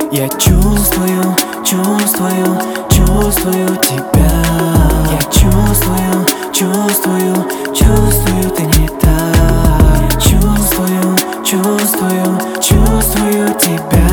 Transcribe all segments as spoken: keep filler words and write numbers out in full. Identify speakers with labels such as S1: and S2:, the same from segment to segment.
S1: Я чувствую, чувствую, чувствую тебя. Я чувствую, чувствую, чувствую, ты не так. Чувствую, чувствую, чувствую тебя.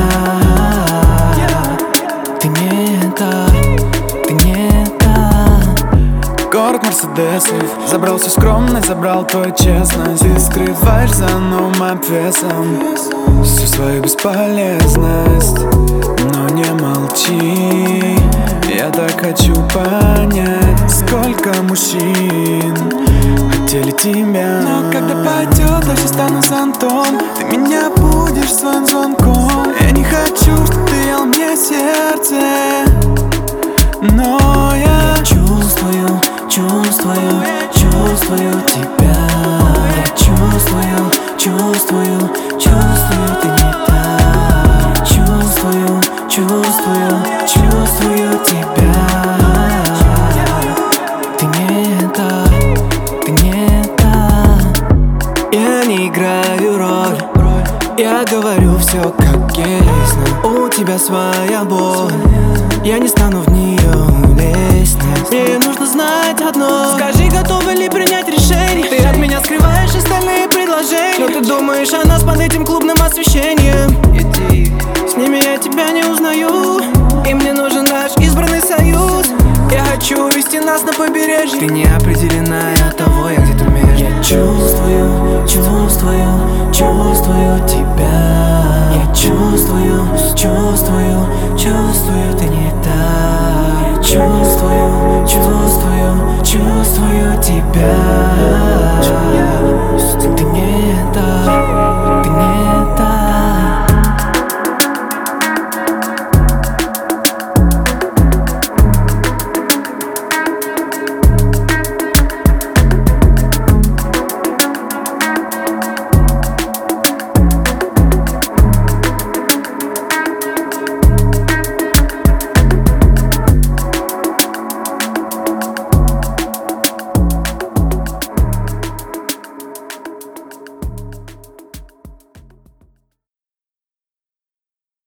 S1: Ты не так, ты не так.
S2: Город мерседесов, забрал всю скромность, забрал твою честность. Ты скрываешь за новым обвесом всю свою бесполезность. Но не молчи, я так хочу понять, сколько мужчин хотели тебя. Но когда пойдет, дождь, стану зонтом. Ты меня будешь своим звонком. Я не хочу, чтобы ты ел мне сердце, но я
S1: чувствую, чувствую, чувствую тебя. Я чувствую, чувствую, чувствую, ты не так. Чувствую, чувствую, чувствую тебя. Ты не так, ты не так. Я не играю роль, я говорю все как есть, но у тебя своя боль. Я не стану в нее лезть. Мне нужно знать одно: скажи, готова ли принять решение. Ты от меня скрываешь остальные предложения, но ты думаешь о нас под этим клубным освещением. Иди, с ними я тебя не узнаю, и мне нужен наш избранный союз. Я хочу вести нас на побережье. Ты не определена, от того я где-то между. Я чувствую, чувствую, чувствую тебя. Я чувствую, чувствую, чувствую, ты не так. Я чувствую, чувствую, чувствую тебя.